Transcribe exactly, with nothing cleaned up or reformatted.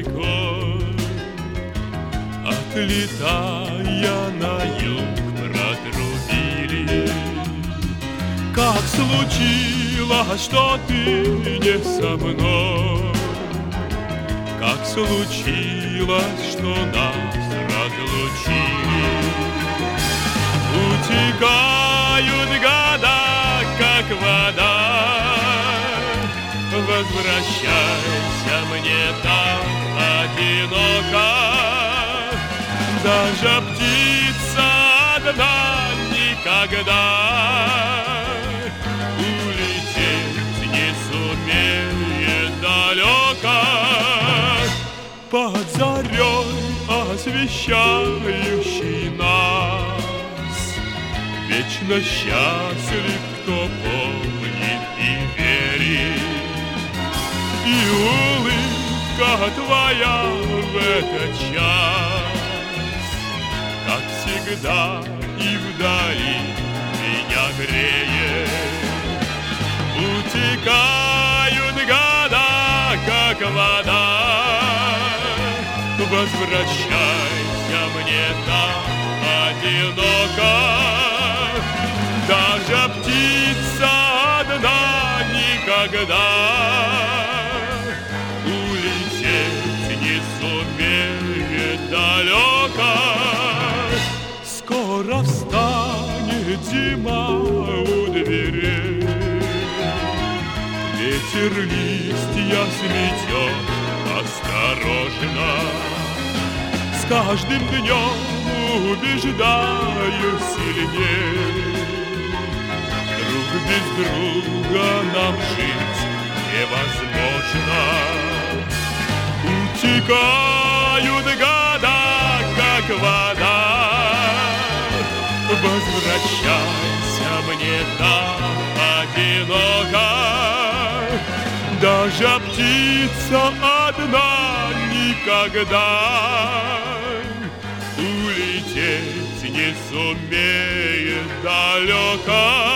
далеко, отлетая на юг, протрубили. Как случилось, что ты не со мной? Как случилось, что нас разлучили? Утекают года, как вода. Возвращайся, мне так одиноко. Даже птица одна никогда улететь не сумеет далеко. Под зарей освещающий нас вечно счастлив, кто помнит и верит. И улыбка твоя в этот час, как всегда и вдали, меня греет. Утекают года, как вода. Возвращайся, мне так одиноко. Даже птица одна никогда улететь не сумеет далеко. Скоро встанет зима у дверей, ветер листья сметет осторожно. С каждым днем убеждаю сильней, друг без друга нам жить невозможно. Утекают года, как вода. Возвращайся, мне так одиноко. Даже птица одна никогда улететь не сумеет далеко.